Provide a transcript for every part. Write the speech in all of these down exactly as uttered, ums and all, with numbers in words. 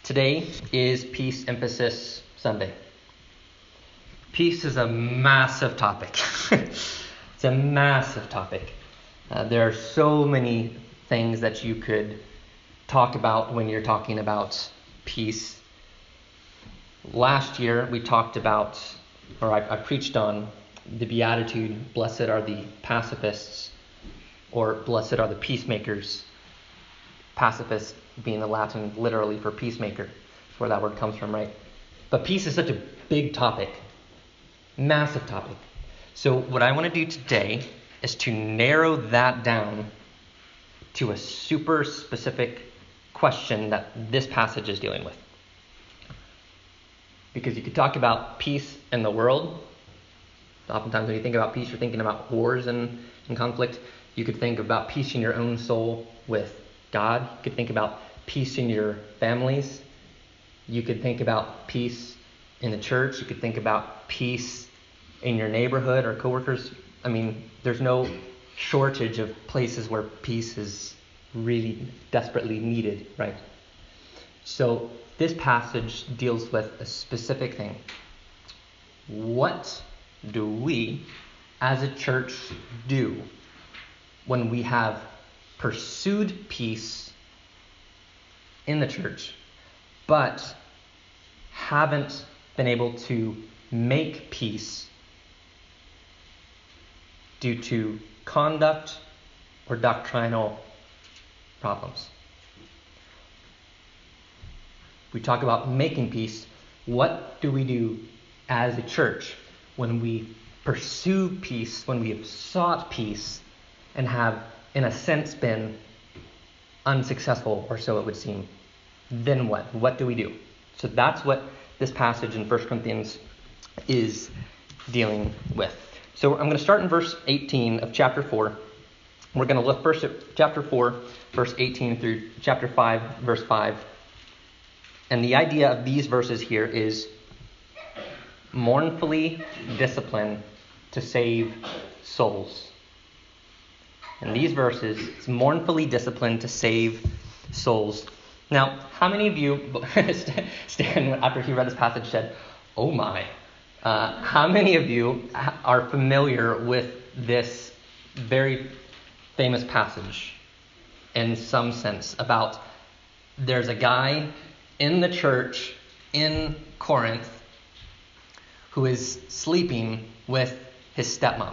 Today is Peace Emphasis Sunday. Peace is a massive topic. It's a massive topic. Uh, there are so many things that you could talk about when you're talking about peace. Last year we talked about, or I, I preached on the Beatitude, blessed are the pacifists, or blessed are the peacemakers. Pacifist being the Latin literally for peacemaker. That's where that word comes from, right? But peace is such a big topic, massive topic. So what I want to do today is to narrow that down to a super specific question that this passage is dealing with. Because you could talk about peace in the world. Oftentimes when you think about peace, you're thinking about wars and, and conflict. You could think about peace in your own soul with God. You could think about peace in your families. You could think about peace in the church. You could think about peace in your neighborhood or coworkers. I mean, there's no shortage of places where peace is really desperately needed, right? So this passage deals with a specific thing. What do we as a church do when we have pursued peace in the church, but haven't been able to make peace due to conduct or doctrinal problems? We talk about making peace. What do we do as a church when we pursue peace, when we have sought peace and have, in a sense, been unsuccessful, or so it would seem? Then what? What do we do? So that's what this passage in First Corinthians is dealing with. So I'm going to start in verse eighteen of chapter four. We're going to look first at chapter four, verse eighteen through chapter five, verse five. And the idea of these verses here is mournfully discipline to save souls. In these verses, it's mournfully disciplined to save souls. Now, how many of you, Stan, after he read this passage, said, oh my, uh, how many of you are familiar with this very famous passage in some sense about there's a guy in the church in Corinth who is sleeping with his stepmom?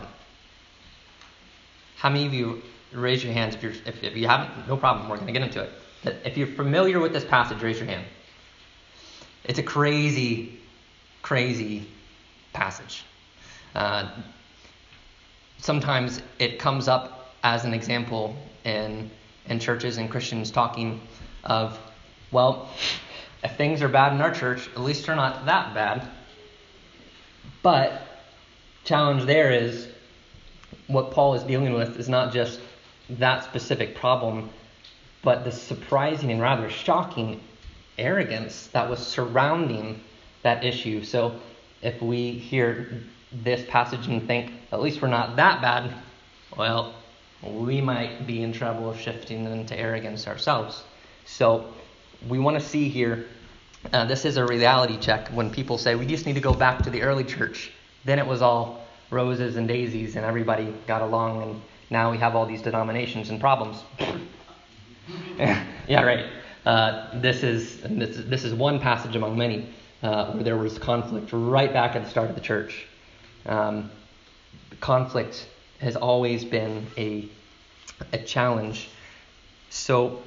How many of you, raise your hands if you're if, if you haven't? No problem. We're going to get into it. But if you're familiar with this passage, raise your hand. It's a crazy, crazy passage. Uh, sometimes it comes up as an example in in churches and Christians talking of, well, if things are bad in our church, at least they're not that bad. But challenge there is, what Paul is dealing with is not just that specific problem, but the surprising and rather shocking arrogance that was surrounding that issue. So if we hear this passage and think, at least we're not that bad, well, we might be in trouble of shifting into arrogance ourselves. So we want to see here, uh, this is a reality check when people say, we just need to go back to the early church. Then it was all roses and daisies and everybody got along, and now we have all these denominations and problems. Yeah, right. Uh, this is this is this is one passage among many uh, where there was conflict right back at the start of the church. Um, conflict has always been a a challenge. So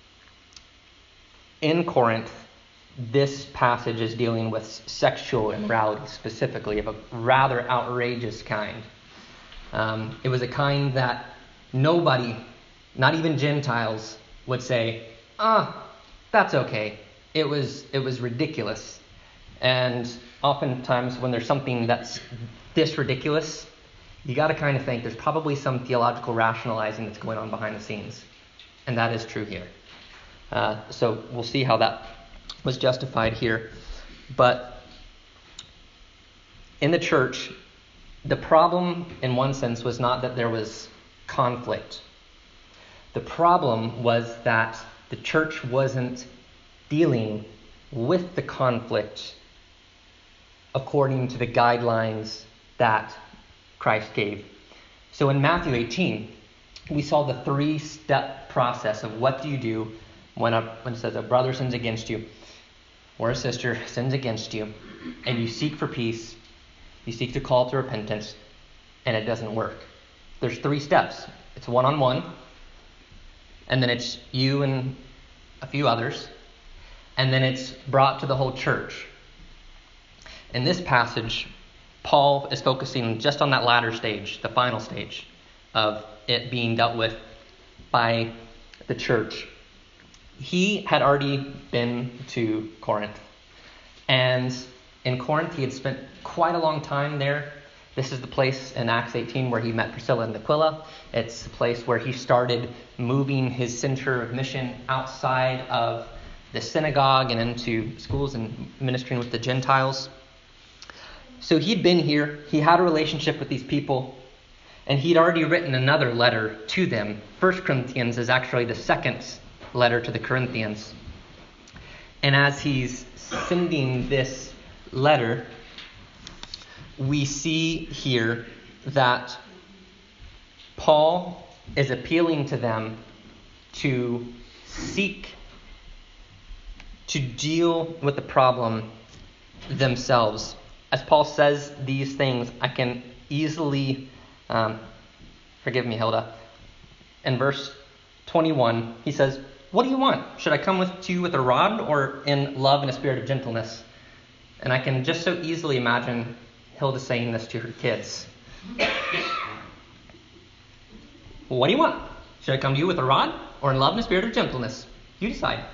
in Corinth, this passage is dealing with sexual immorality specifically, of a rather outrageous kind. Um, it was a kind that nobody, not even Gentiles, would say, ah, that's okay. It was it was ridiculous. And oftentimes when there's something that's this ridiculous, you got to kind of think there's probably some theological rationalizing that's going on behind the scenes. And that is true here. Uh, so we'll see how that was justified here. But in the church, the problem in one sense was not that there was conflict. The problem was that the church wasn't dealing with the conflict according to the guidelines that Christ gave. So in Matthew eighteen, we saw the three-step process of what do you do when, a, when it says a brother sins against you or a sister sins against you, and you seek for peace, you seek to call to repentance, and it doesn't work. There's three steps. It's one-on-one, and then it's you and a few others, and then it's brought to the whole church. In this passage, Paul is focusing just on that latter stage, the final stage of it being dealt with by the church. He had already been to Corinth, and in Corinth he had spent quite a long time there. This is the place in Acts eighteen where he met Priscilla and Aquila. It's the place where he started moving his center of mission outside of the synagogue and into schools and ministering with the Gentiles. So he'd been here, he had a relationship with these people, and he'd already written another letter to them. First Corinthians is actually the second letter to the Corinthians. And as he's sending this letter, we see here that Paul is appealing to them to seek to deal with the problem themselves. As Paul says these things, I can easily, um, forgive me, Hilda. In verse twenty-one, he says, "What do you want? Should I come with to you with a rod, or in love and a spirit of gentleness?" And I can just so easily imagine Hilda saying this to her kids. "What do you want? Should I come to you with a rod, or in love and a spirit of gentleness? You decide."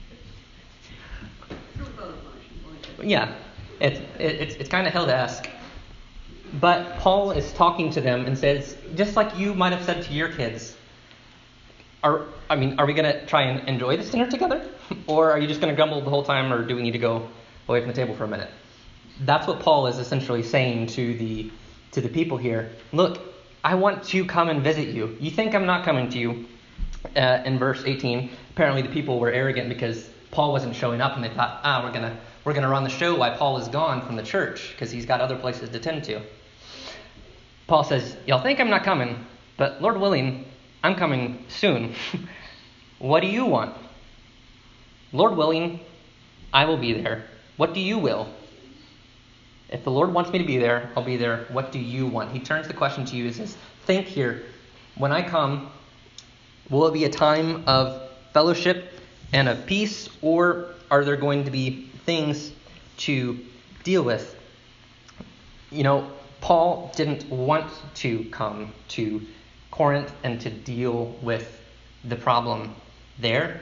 Yeah. It's it's it's kind of Hilda-esque. But Paul is talking to them and says, just like you might have said to your kids, are I mean, are we going to try and enjoy this dinner together? Or are you just going to grumble the whole time, or do we need to go away from the table for a minute? That's what Paul is essentially saying to the to the people here. Look, I want to come and visit you. You think I'm not coming to you? Uh, in verse eighteen, apparently the people were arrogant because Paul wasn't showing up, and they thought, ah, we're going to We're going to run the show while Paul is gone from the church because he's got other places to tend to. Paul says, y'all think I'm not coming, but Lord willing, I'm coming soon. What do you want? Lord willing, I will be there. What do you will? If the Lord wants me to be there, I'll be there. What do you want? He turns the question to you and says, think here. When I come, will it be a time of fellowship and of peace, or are there going to be things to deal with? You know, Paul didn't want to come to Corinth and to deal with the problem there.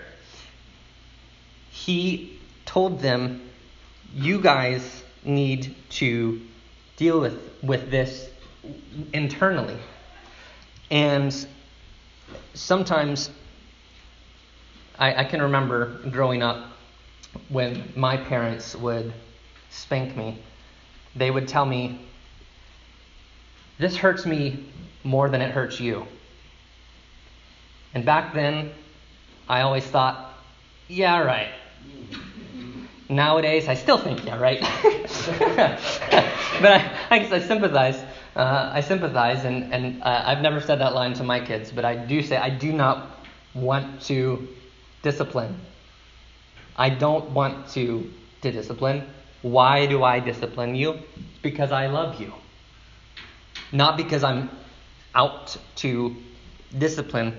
He told them, you guys need to deal with, with this internally. And sometimes I, I can remember growing up, when my parents would spank me, they would tell me, this hurts me more than it hurts you. And back then, I always thought, yeah, right. Nowadays, I still think, yeah, right. But I, I guess I sympathize. Uh, I sympathize, and, and uh, I've never said that line to my kids, but I do say I do not want to discipline. I don't want to, to discipline. Why do I discipline you? It's because I love you. Not because I'm out to discipline.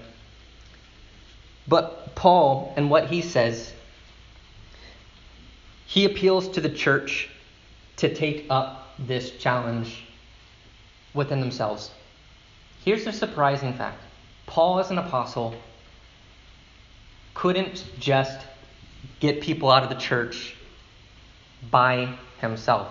But Paul, and what he says, he appeals to the church to take up this challenge within themselves. Here's the surprising fact. Paul, as an apostle, couldn't just get people out of the church by himself.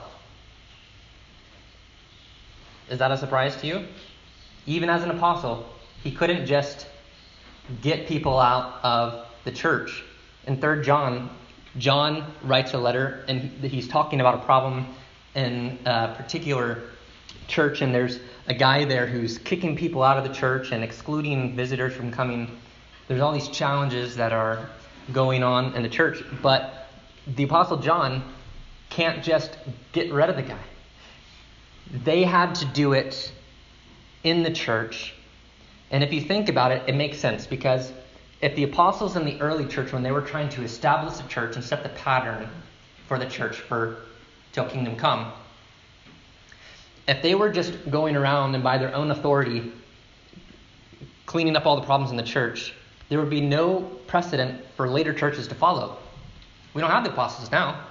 Is that a surprise to you? Even as an apostle, he couldn't just get people out of the church. In Third John, John writes a letter, and he's talking about a problem in a particular church, and there's a guy there who's kicking people out of the church and excluding visitors from coming. There's all these challenges that are going on in the church, but the Apostle John can't just get rid of the guy. They had to do it in the church. And if you think about it, it makes sense, because if the apostles in the early church, when they were trying to establish a church and set the pattern for the church for till kingdom come, if they were just going around and by their own authority cleaning up all the problems in the church, there would be no precedent for later churches to follow. We don't have the apostles now.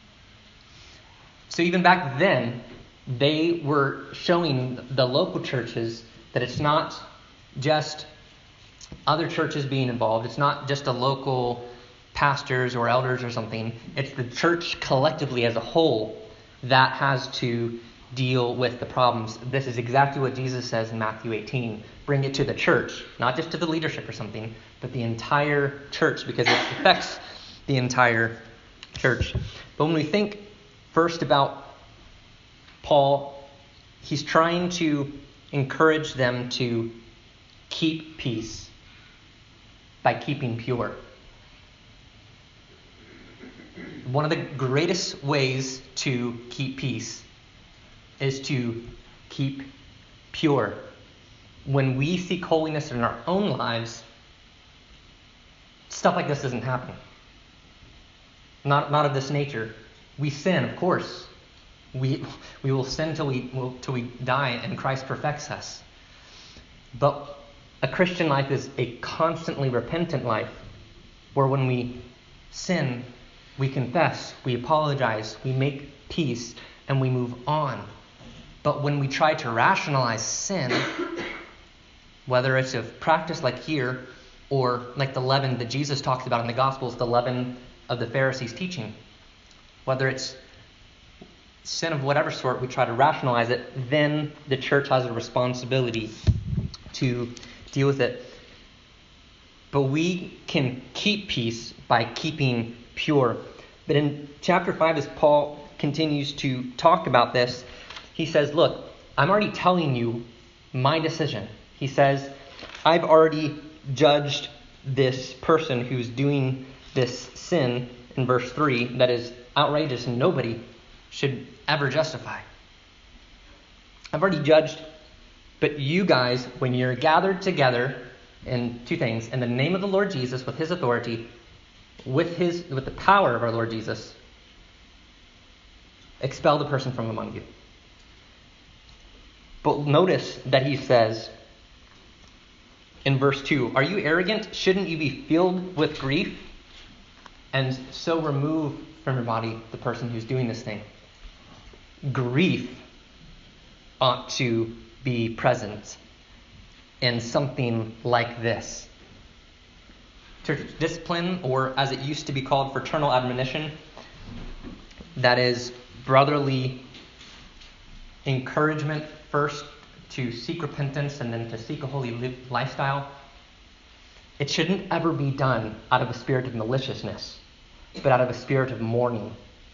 So even back then, they were showing the local churches that it's not just other churches being involved. It's not just a local pastors or elders or something. It's the church collectively as a whole that has to deal with the problems. This is exactly what Jesus says in Matthew eighteen. Bring it to the church, not just to the leadership or something, but the entire church, because it affects the entire church. But when we think first about Paul, he's trying to encourage them to keep peace by keeping pure. One of the greatest ways to keep peace is to keep pure. When we seek holiness in our own lives, stuff like this doesn't happen. Not, not of this nature. We sin, of course. We we will sin till we will, till we die, and Christ perfects us. But a Christian life is a constantly repentant life, where when we sin, we confess, we apologize, we make peace, and we move on. But when we try to rationalize sin, whether it's a practice like here, or like the leaven that Jesus talks about in the Gospels, the leaven of the Pharisees' teaching, whether it's sin of whatever sort, we try to rationalize it, then the church has a responsibility to deal with it. But we can keep peace by keeping pure. But in chapter five, as Paul continues to talk about this, he says, look, I'm already telling you my decision. He says, I've already judged this person who's doing this sin in verse three that is outrageous and nobody should ever justify. I've already judged, but you guys, when you're gathered together in two things, in the name of the Lord Jesus, with his authority, with his with the power of our Lord Jesus, expel the person from among you. But notice that he says in verse two, are you arrogant? Shouldn't you be filled with grief? And so remove from your body the person who's doing this thing. Grief ought to be present in something like this. Church discipline, or as it used to be called, fraternal admonition, that is brotherly encouragement first to seek repentance and then to seek a holy lifestyle. It shouldn't ever be done out of a spirit of maliciousness, but out of a spirit of mourning.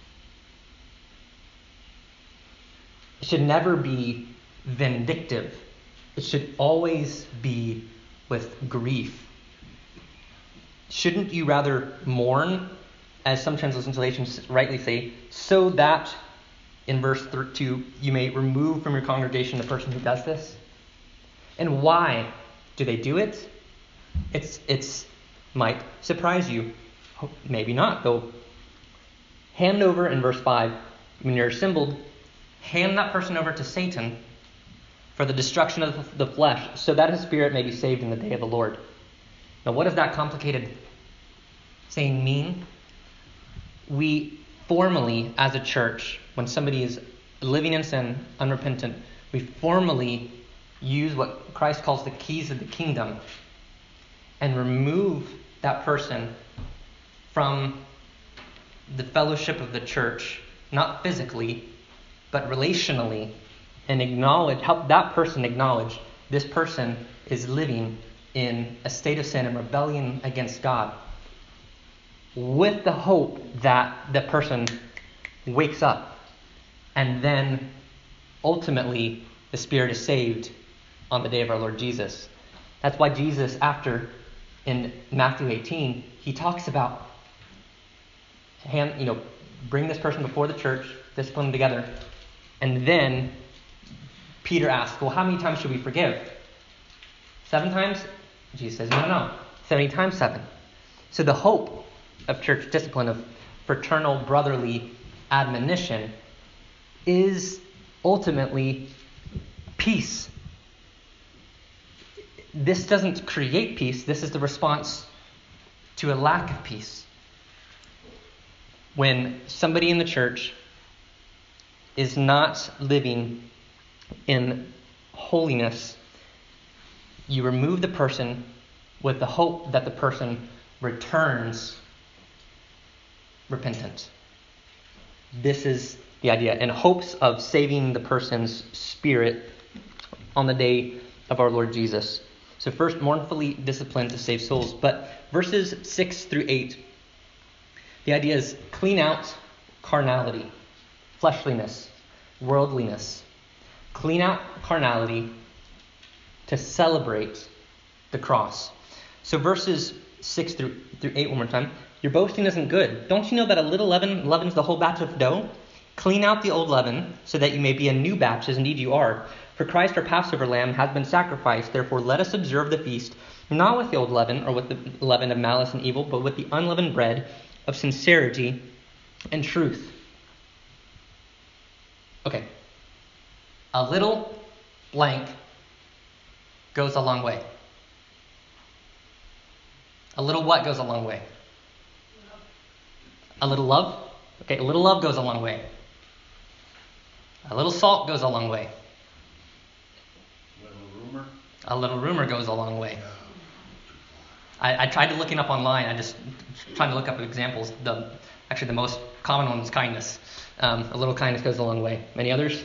It should never be vindictive. It should always be with grief. Shouldn't you rather mourn, as some translations rightly say, so that, in verse two, you may remove from your congregation the person who does this? And why do they do it? It's it's might surprise you. Maybe not, though. Hand over, in verse five, when you're assembled, hand that person over to Satan for the destruction of the flesh, so that his spirit may be saved in the day of the Lord. Now, what does that complicated saying mean? We formally, as a church, when somebody is living in sin, unrepentant, we formally use what Christ calls the keys of the kingdom and remove that person from the fellowship of the church, not physically, but relationally, and acknowledge, help that person acknowledge this person is living in a state of sin and rebellion against God, with the hope that the person wakes up and then ultimately the spirit is saved on the day of our Lord Jesus. That's why Jesus, after in Matthew eighteen, he talks about hand, you know, bring this person before the church, discipline them together. And then Peter asks, well, how many times should we forgive? Seven times? Jesus says, no, no, no. seventy times seven. So the hope of church discipline, of fraternal brotherly admonition, is ultimately peace. This doesn't create peace. This is the response to a lack of peace. When somebody in the church is not living in holiness, you remove the person with the hope that the person returns repentant. This is the idea, in hopes of saving the person's spirit on the day of our Lord Jesus. So first, mournfully discipline to save souls. But verses six through eight, the idea is clean out carnality, fleshliness, worldliness. Clean out carnality to celebrate the cross. So verses six through, through eight, one more time. Your boasting isn't good. Don't you know that a little leaven leavens the whole batch of dough? Clean out the old leaven, so that you may be a new batch, as indeed you are. For Christ our Passover lamb has been sacrificed. Therefore let us observe the feast, not with the old leaven, or with the leaven of malice and evil, but with the unleavened bread of sincerity and truth. Okay. A little blank goes a long way. A little what goes a long way? A little love? Okay, a little love goes a long way. A little salt goes a long way. A little rumor? A little rumor goes a long way. I, I tried to looking up online. I just trying to look up examples. The actually the most common one is kindness. Um, a little kindness goes a long way. Any others?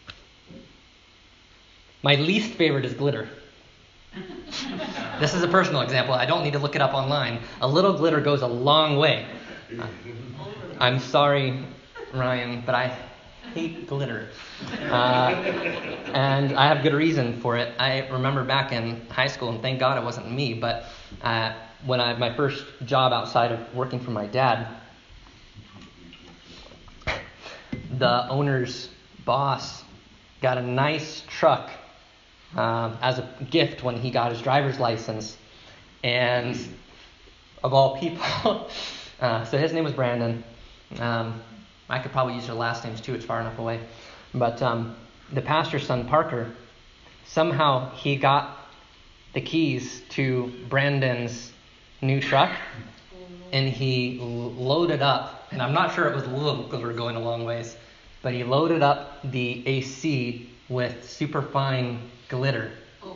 My least favorite is glitter. This is a personal example. I don't need to look it up online. A little glitter goes a long way. Uh, I'm sorry, Ryan, but I hate glitter. Uh, and I have good reason for it. I remember back in high school, and thank God it wasn't me, but uh, when I my first job outside of working for my dad, the owner's boss got a nice truck uh, as a gift when he got his driver's license. And of all people, uh, so his name was Brandon. Um, I could probably use their last names too, it's far enough away. But um, the pastor's son, Parker, somehow he got the keys to Brandon's new truck, and he loaded up, and I'm not sure it was a little glitter going a long ways, but he loaded up the A C with superfine glitter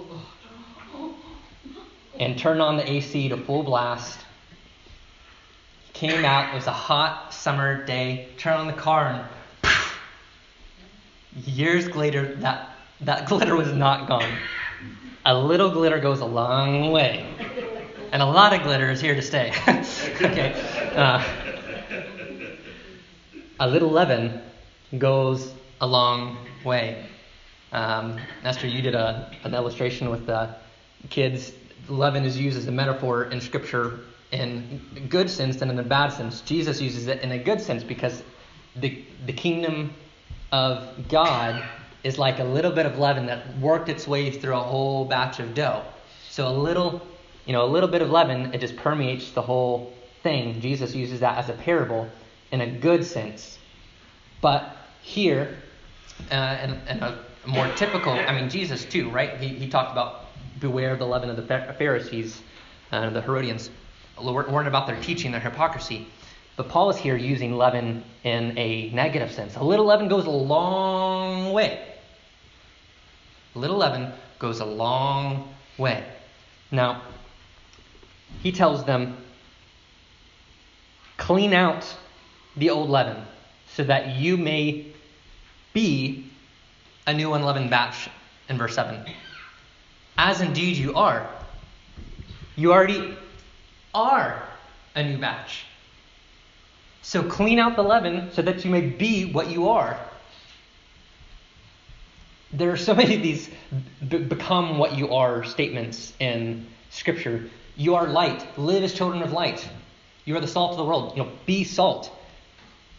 and turned on the A C to full blast. Came out, it was a hot summer day, turned on the car, and poof, years later, that, that glitter was not gone. A little glitter goes a long way. And a lot of glitter is here to stay. Okay. Uh, a little leaven goes a long way. Um, Esther, you did a, an illustration with the kids. Leaven is used as a metaphor in Scripture in a good sense and in a bad sense. Jesus uses it in a good sense because the the kingdom of God is like a little bit of leaven that worked its way through a whole batch of dough. So a little, you know, a little bit of leaven, it just permeates the whole thing. Jesus uses that as a parable in a good sense. But here, uh, in, in a more typical, I mean, Jesus too, right? He, he talked about beware of the leaven of the Pharisees and uh, the Herodians. Warned about their teaching, their hypocrisy. But Paul is here using leaven in a negative sense. A little leaven goes a long way. A little leaven goes a long way. Now, he tells them, clean out the old leaven so that you may be a new unleavened batch in verse seven. As indeed you are. You already are a new batch. So clean out the leaven so that you may be what you are. There are so many of these b- become what you are statements in Scripture. You are light. Live as children of light. You are the salt of the world. You know, be salt.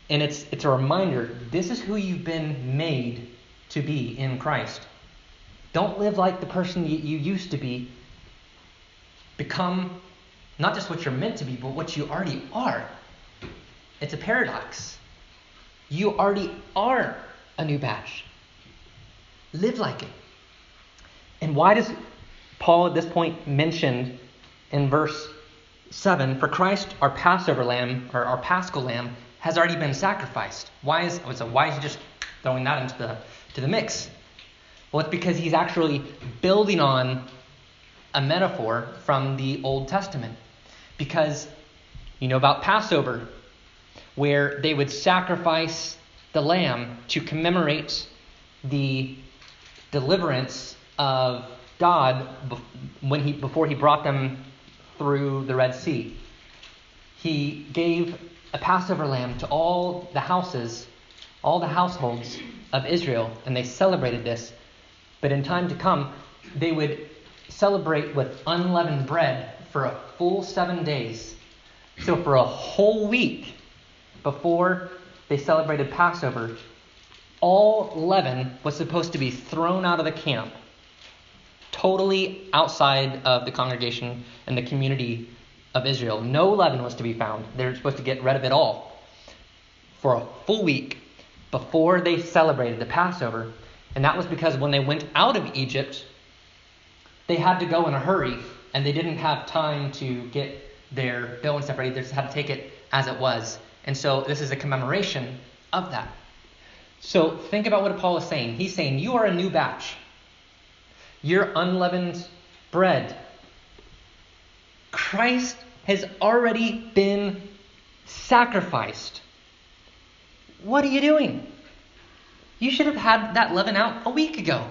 And it's it's a reminder, this is who you've been made to be in Christ. Don't live like the person you, you used to be. Become not just what you're meant to be, but what you already are. It's a paradox. You already are a new batch. Live like it. And why does Paul at this point mention in verse seven, for Christ, our Passover lamb, or our Paschal lamb, has already been sacrificed? Why is so why is he just throwing that into the to the mix? Well, it's because he's actually building on a metaphor from the Old Testament. Because you know about Passover, where they would sacrifice the lamb to commemorate the deliverance of God when he before he brought them through the Red Sea. He gave a Passover lamb to all the houses, all the households of Israel, and they celebrated this. But in time to come, they would celebrate with unleavened bread for a full seven days. So for a whole week before they celebrated Passover, all leaven was supposed to be thrown out of the camp, totally outside of the congregation and the community of Israel. No leaven was to be found. They were supposed to get rid of it all for a full week before they celebrated the Passover. And that was because when they went out of Egypt, they had to go in a hurry, and they didn't have time to get their dough and stuff ready. They just had to take it as it was. And so this is a commemoration of that. So think about what Paul is saying. He's saying, you are a new batch. You're unleavened bread. Christ has already been sacrificed. What are you doing? You should have had that leaven out a week ago.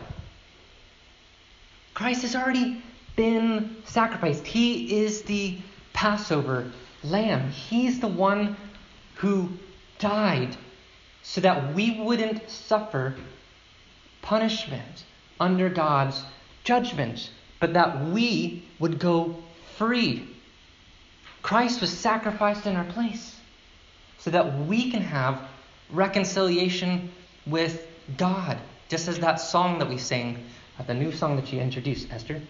Christ has already been sacrificed. He is the Passover lamb. He's the one who died so that we wouldn't suffer punishment under God's judgment, but that we would go free. Christ was sacrificed in our place so that we can have reconciliation with God. Just as that song that we sang, uh, the new song that you introduced, Esther.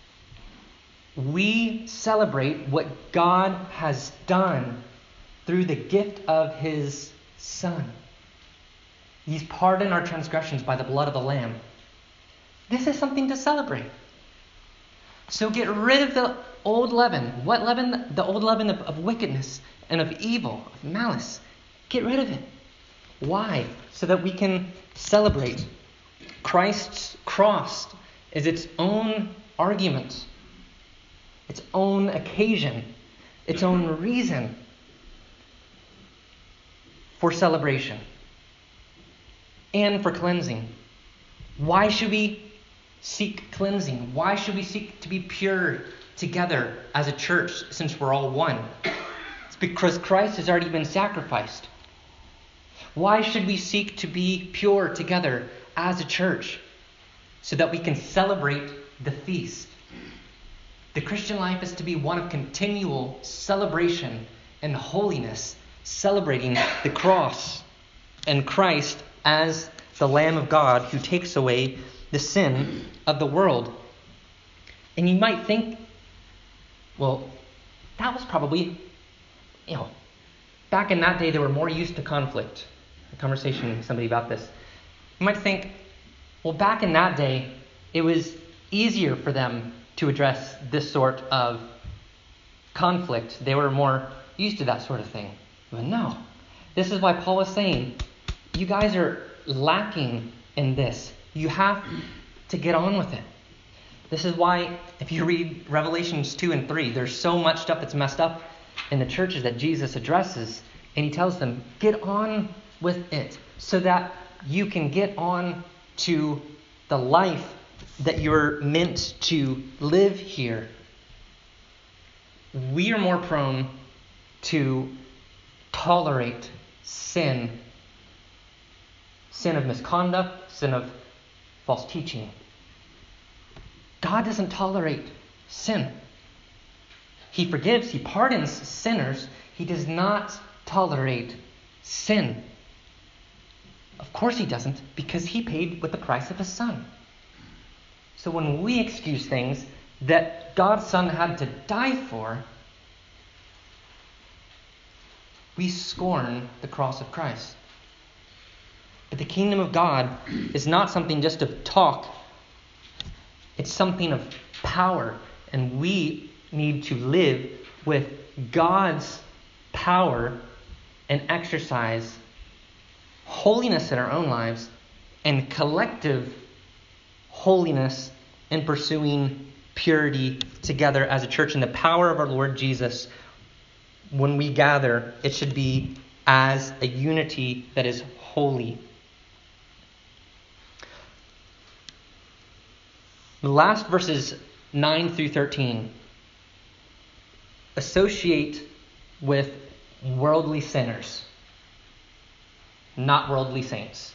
We celebrate what God has done through the gift of his Son. He's pardoned our transgressions by the blood of the Lamb. This is something to celebrate. So get rid of the old leaven. What leaven? The old leaven of, of wickedness and of evil, of malice. Get rid of it. Why? So that we can celebrate. Christ's cross is its own argument, its own occasion, its own reason for celebration and for cleansing. Why should we seek cleansing? Why should we seek to be pure together as a church since we're all one? It's because Christ has already been sacrificed. Why should we seek to be pure together as a church? So that we can celebrate the feast. The Christian life is to be one of continual celebration and holiness, celebrating the cross and Christ as the Lamb of God who takes away the sin of the world. And you might think, well, that was probably, you know, back in that day they were more used to conflict. A conversation with somebody about this. You might think, well, back in that day, it was easier for them to address this sort of conflict. They were more used to that sort of thing. But no. This is why Paul is saying, you guys are lacking in this. You have to get on with it. This is why, if you read Revelations two and three, there's so much stuff that's messed up in the churches that Jesus addresses. And he tells them, get on with it so that you can get on to the life that you're meant to live here. We are more prone to tolerate sin. Sin of misconduct, sin of false teaching. God doesn't tolerate sin. He forgives, he pardons sinners. He does not tolerate sin? Of course he doesn't, because he paid with the price of his son. So when we excuse things that God's son had to die for, we scorn the cross of Christ. But the kingdom of God is not something just of talk. It's something of power. And we need to live with God's power and exercise holiness in our own lives and collective holiness in pursuing purity together as a church. In the power of our Lord Jesus, when we gather, it should be as a unity that is holy. The last verses nine through thirteen associate with worldly sinners, not worldly saints.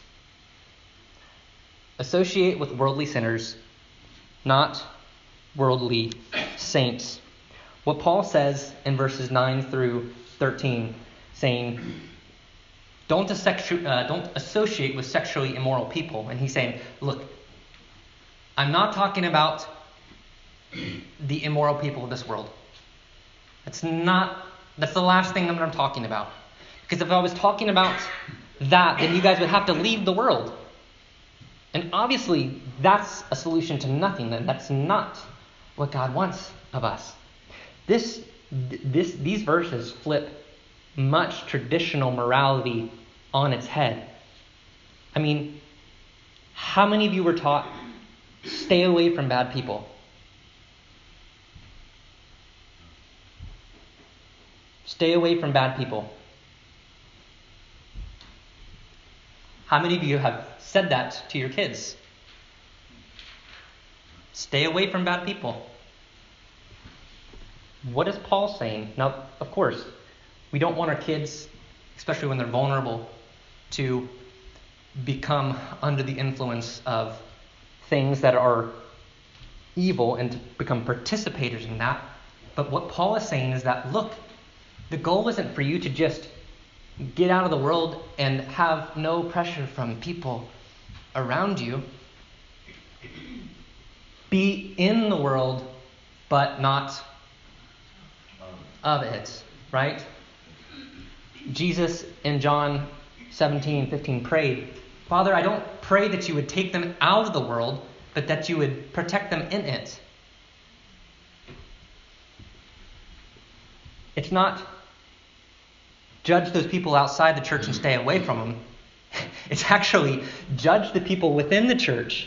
Associate with worldly sinners, not worldly saints. What Paul says in verses nine through thirteen, saying, don't, assexu- uh, don't associate with sexually immoral people. And he's saying, look, I'm not talking about the immoral people of this world. That's not, that's the last thing that I'm talking about. Because if I was talking about that, then you guys would have to leave the world. And obviously, that's a solution to nothing. And that's not what God wants of us. This, this, these verses flip much traditional morality on its head. I mean, how many of you were taught, stay away from bad people? Stay away from bad people. How many of you have said that to your kids? Stay away from bad people. What is Paul saying? Now, of course, we don't want our kids, especially when they're vulnerable, to become under the influence of things that are evil and to become participators in that. But what Paul is saying is that, look, the goal isn't for you to just get out of the world and have no pressure from people around you. Be in the world, but not of it, right? Jesus in John seventeen fifteen prayed, Father, I don't pray that you would take them out of the world, but that you would protect them in it. It's not judge those people outside the church and stay away from them. It's actually judge the people within the church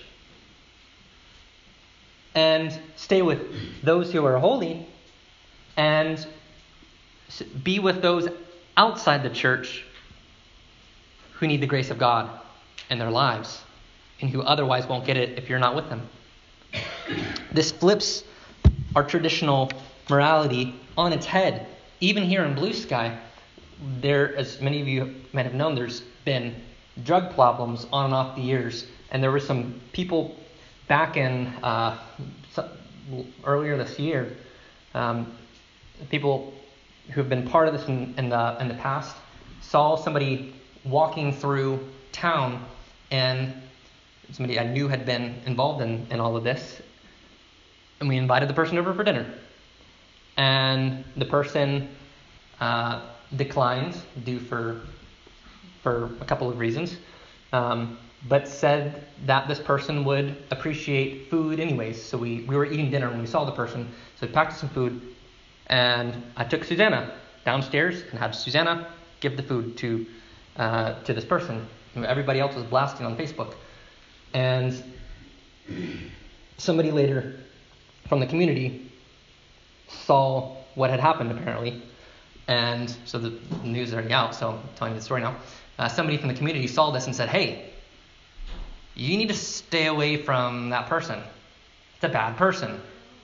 and stay with those who are holy and be with those outside the church who need the grace of God in their lives and who otherwise won't get it if you're not with them. This flips our traditional morality on its head. Even here in Blue Sky, there, as many of you might have known, there's been drug problems on and off the years. And there were some people back in uh, earlier this year, um, people who have been part of this in, in, the, in the past, saw somebody walking through town, and somebody I knew had been involved in, in all of this. And we invited the person over for dinner. And the person uh, declined due for for a couple of reasons, um, but said that this person would appreciate food anyways. So we, we were eating dinner when we saw the person. So we packed some food, and I took Susanna downstairs and had Susanna give the food to uh, to this person. Everybody else was blasting on Facebook. And somebody later from the community saw what had happened, apparently. And so the news is already out, so I'm telling you the story now. Uh, somebody from the community saw this and said, hey, you need to stay away from that person. It's a bad person.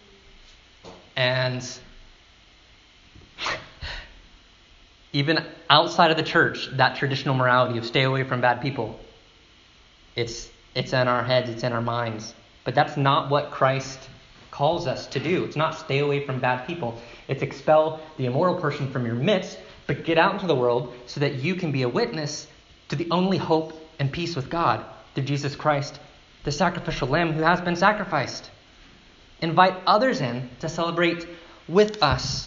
And even outside of the church, that traditional morality of stay away from bad people, it's it's in our heads, it's in our minds. But that's not what Christ calls us to do. It's not stay away from bad people. It's expel the immoral person from your midst but get out into the world so that you can be a witness to the only hope and peace with God through Jesus Christ, the sacrificial lamb who has been sacrificed. Invite others in to celebrate with us.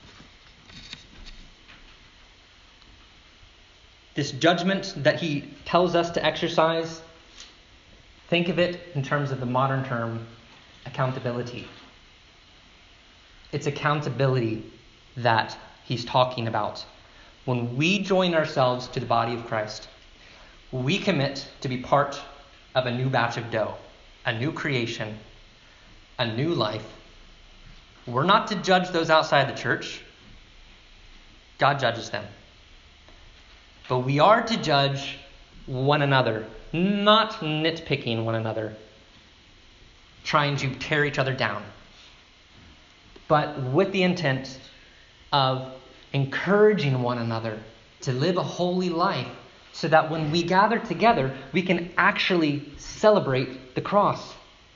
This judgment that he tells us to exercise, think of it in terms of the modern term, accountability. It's accountability that he's talking about. When we join ourselves to the body of Christ, we commit to be part of a new batch of dough, a new creation, a new life. We're not to judge those outside the church. God judges them. But we are to judge one another, not nitpicking one another, trying to tear each other down, but with the intent of encouraging one another to live a holy life so that when we gather together, we can actually celebrate the cross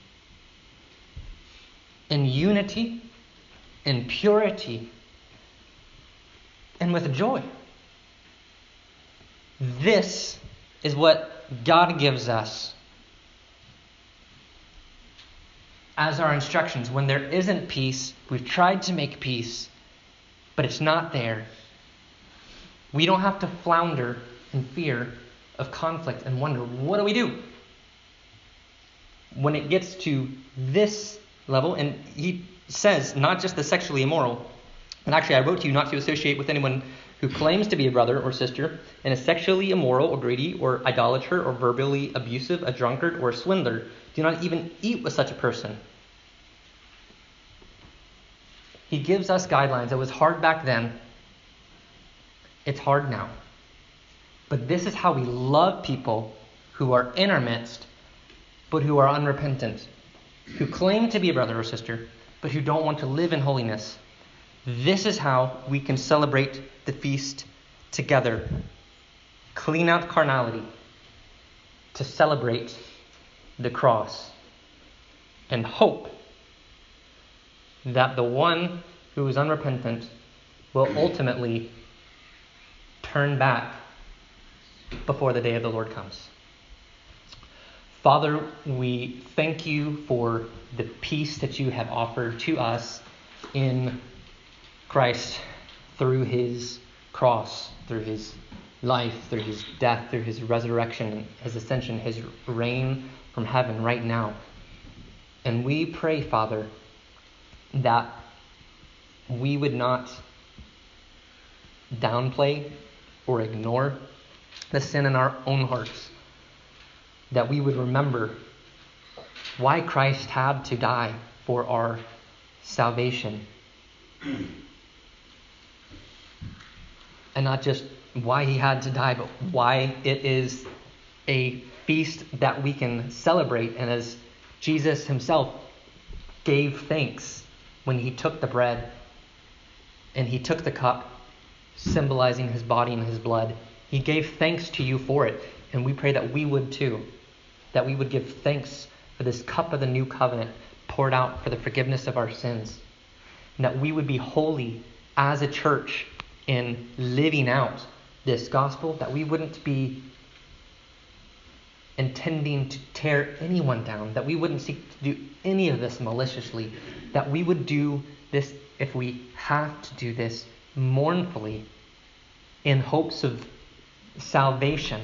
in unity, in purity, and with joy. This is what God gives us as our instructions. When there isn't peace, we've tried to make peace, but it's not there. We don't have to flounder in fear of conflict and wonder, what do we do? When it gets to this level, and he says, not just the sexually immoral, and actually I wrote to you not to associate with anyone who claims to be a brother or sister and is sexually immoral or greedy or idolater or verbally abusive, a drunkard or a swindler. Do not even eat with such a person. He gives us guidelines. It was hard back then. It's hard now. But this is how we love people who are in our midst, but who are unrepentant, who claim to be a brother or sister, but who don't want to live in holiness. This is how we can celebrate the feast together. Clean out carnality to celebrate the cross and hope that the one who is unrepentant will ultimately turn back before the day of the Lord comes. Father, we thank you for the peace that you have offered to us in Christ through his cross, through his life, through his death, through his resurrection, his ascension, his reign from heaven right now. And we pray, Father, that we would not downplay or ignore the sin in our own hearts, that we would remember why Christ had to die for our salvation. And not just why he had to die, but why it is a feast that we can celebrate. And as Jesus himself gave thanks when he took the bread and he took the cup, symbolizing his body and his blood, he gave thanks to you for it. And we pray that we would too, that we would give thanks for this cup of the new covenant poured out for the forgiveness of our sins. And that we would be holy as a church in living out this gospel, that we wouldn't be intending to tear anyone down, that we wouldn't seek to do any of this maliciously, that we would do this, if we have to do this, mournfully in hopes of salvation.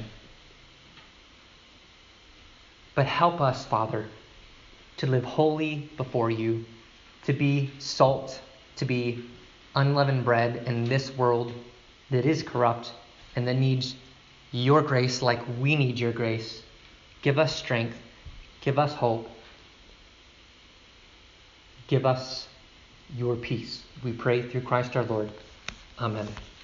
But help us, Father, to live holy before you, to be salt, to be unleavened bread in this world that is corrupt and that needs your grace like we need your grace. Give us strength. Give us hope. Give us your peace. We pray through Christ our Lord. Amen.